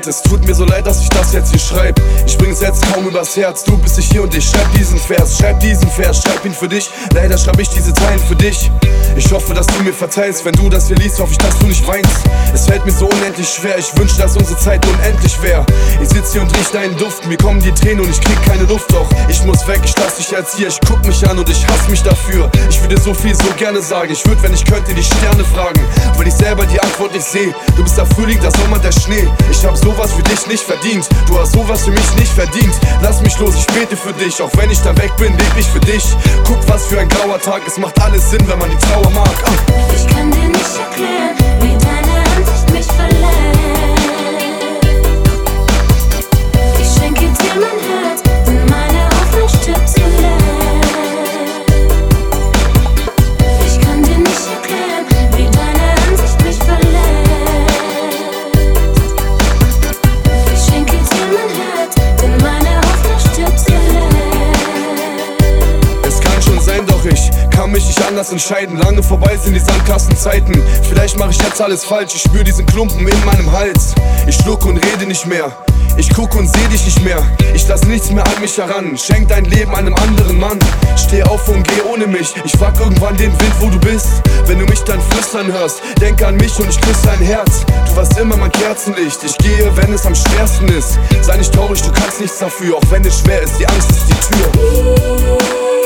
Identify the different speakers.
Speaker 1: leid, es tut mir so leid, dass ich das jetzt hier schreib. Ich bring's jetzt kaum übers Herz, du bist nicht hier und ich schreib diesen Vers. Schreib ihn für dich, leider schreib ich diese Zeilen für dich. Ich hoffe, dass du mir verzeihst, wenn du das hier liest, hoffe ich, dass du nicht weinst. Es fällt mir so unendlich schwer, ich wünsche, dass unsere Zeit unendlich wäre. Ich sitz hier und riech deinen Duft, mir kommen die Tränen und ich krieg keine Luft. Doch ich muss weg, ich lass dich jetzt hier, ich guck mich an und ich hasse mich dafür. Ich würde so viel, so gerne sagen, ich würde, wenn ich könnte, die Sterne fragen, weil ich selber die Antwort nicht sehe. Du bist der Frühling, der Sommer, der Schnee. Ich hab sowas für dich nicht verdient, du hast sowas für mich nicht verdient. Lass mich los, ich bete für dich, auch wenn ich dann weg bin, leb ich für dich. Guck, was für ein grauer Tag, es macht alles Sinn, wenn man die Trauer mag.
Speaker 2: Ich kann dir nicht erklären, wie deine Ansicht mich verletzt. Ich schenke dir mein Herz, denn meine Hoffnung stirbt zuletzt. Ich kann dir nicht erklären, wie deine Ansicht mich verletzt. Ich schenke dir mein Herz, denn meine Hoffnung stirbt zuletzt.
Speaker 1: Es kann schon sein, doch ich kann mich nicht anders entscheiden. Lange vorbei sind die Sandkastenzeiten. Vielleicht mache ich jetzt alles falsch. Ich spür diesen Klumpen in meinem Hals. Ich schluck und rede nicht mehr. Ich guck und seh dich nicht mehr. Ich lass nichts mehr an mich heran. Schenk dein Leben einem anderen Mann. Steh auf und geh ohne mich. Ich frag irgendwann den Wind, wo du bist. Wenn du mich dann flüstern hörst, denk an mich und ich küsse dein Herz. Du warst immer mein Kerzenlicht. Ich gehe, wenn es am schwersten ist. Sei nicht traurig, du kannst nichts dafür. Auch wenn es schwer ist, die Angst ist die Tür.